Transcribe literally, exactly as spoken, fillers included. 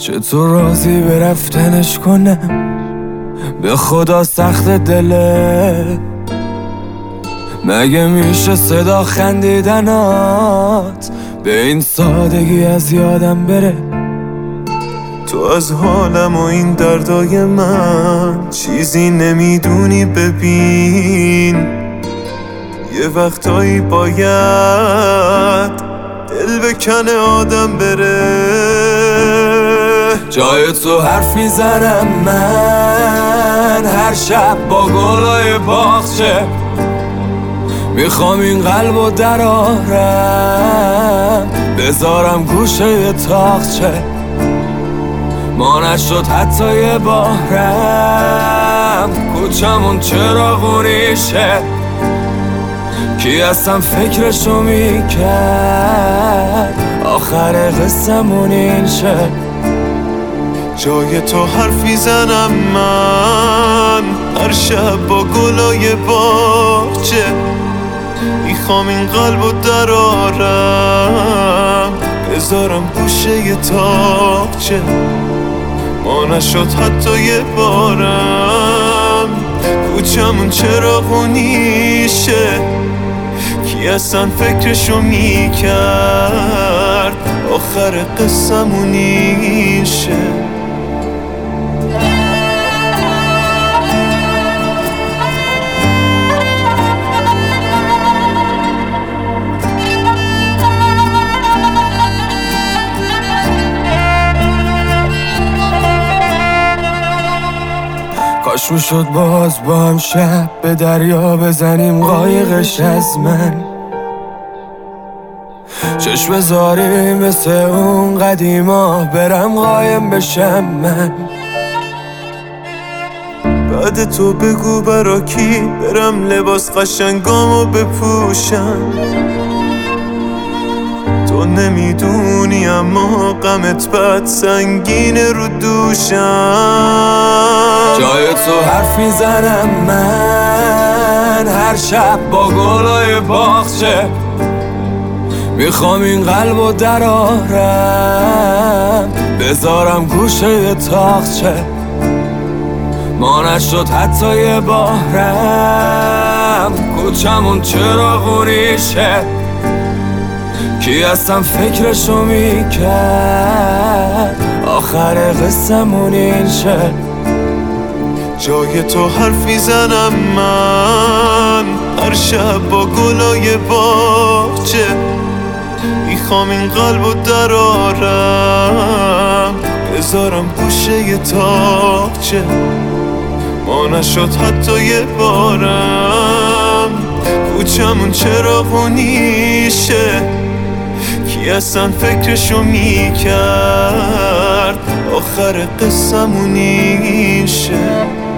چطور راضی به رفتنش کنم؟ به خدا سخت دله، مگه میشه صدا خندیدنات به این سادگی از یادم بره؟ تو از حالم و این دردای من چیزی نمیدونی. ببین یه وقتایی باید دل بکنه آدم بره. جای تو حرف میزنم من هر شب با گلای باغچه، میخوام این قلبو درارم بذارم گوشه یه تاقچه. ما نشد حتی یه بارم کوچمون چراغونیشه، کی اصلا فکرشو میکرد آخر قصمون این شه. جای تو حرف میزنم من هر شب با گلای باغچه، میخوام این قلبو درارم بذارم گوشه یه تاقچه. ما نشد حتی یه بارم کوچمون چراغونیشه، کی اصلا فکرشو میکرد آخر قصمون این شه. کاش میشد باز با هم شب به دریا بزنیم قایقش از من، چشم زاری مثل اون قدیما برم قایم بشم من. بعد تو بگو برا کی برم لباس قشنگامو بپوشم. تو نمیدونی اما غمت بد سنگینه رو دوشم. جای تو حرف میزنم من هر شب با گلای باغچه، میخوام این قلبو درارم بذارم گوشه یه تاقچه. ما نشد حتی یه بارم کوچمون چراغونیشه، کی اصلا فکرشو میکرد آخر قصمون این شه. جای تو حرف میزنم من هر شب با گلای باغچه، میخوام این قلبو درارم بذارم گوشه یه تاقچه. ما نشد حتی یه بارم کوچمون چراغونیشه، کی اصلا فکرشو میکرد آخر قصمون این شه.